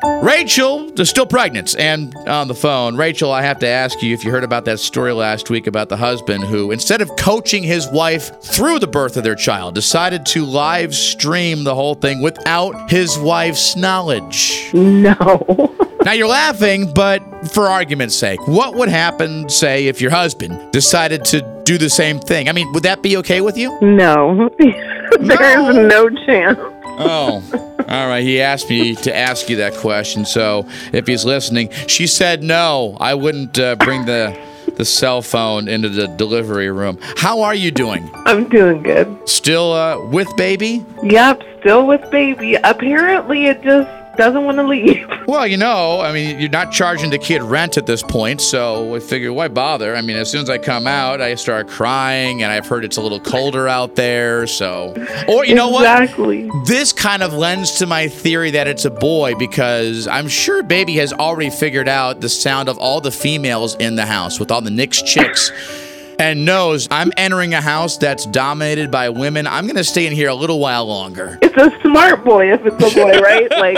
Rachel is still pregnant and on the phone. Rachel, I have to ask you if you heard about that story last week about the husband who, instead of coaching his wife through the birth of their child, decided to live stream the whole thing without his wife's knowledge. No. Now you're laughing, but for argument's sake, what would happen, say, if your husband decided to do the same thing? I mean, would that be okay with you? No. There's no chance. Oh, all right. He asked me to ask you that question, so if he's listening, she said no. I wouldn't bring the cell phone into the delivery room. How are you doing? I'm doing good. Still with baby? Yep, still with baby. Apparently, it just doesn't want to leave. Well, I mean, you're not charging the kid rent at this point, so I figured, why bother? I mean, as soon as I come out, I start crying, and I've heard it's a little colder out there, so... Or, you know what? Exactly. This kind of lends to my theory that it's a boy, because I'm sure baby has already figured out the sound of all the females in the house, with all the Knicks chicks, and knows I'm entering a house that's dominated by women. I'm going to stay in here a little while longer. It's a smart boy if it's a boy, right? Like,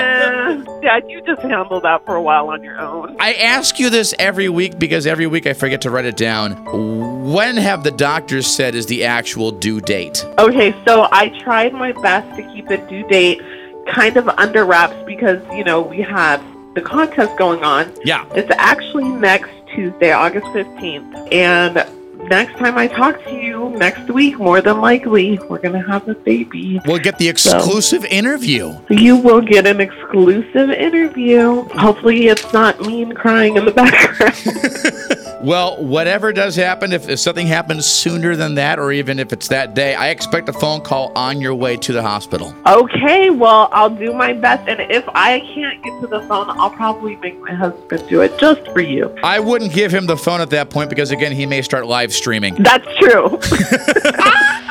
nah, Dad, you just handle that for a while on your own. I ask you this every week because every week I forget to write it down. When have the doctors said is the actual due date? Okay, so I tried my best to keep the due date kind of under wraps because, we have the contest going on. Yeah. It's actually next Tuesday, August 15th. And next time I talk to you, next week, more than likely, we're going to have a baby. We'll get the exclusive interview. You will get an exclusive interview. Hopefully it's not me crying in the background. Well, whatever does happen, if something happens sooner than that, or even if it's that day, I expect a phone call on your way to the hospital. Okay, well, I'll do my best. And if I can't get to the phone, I'll probably make my husband do it just for you. I wouldn't give him the phone at that point because, again, he may start live streaming. That's true.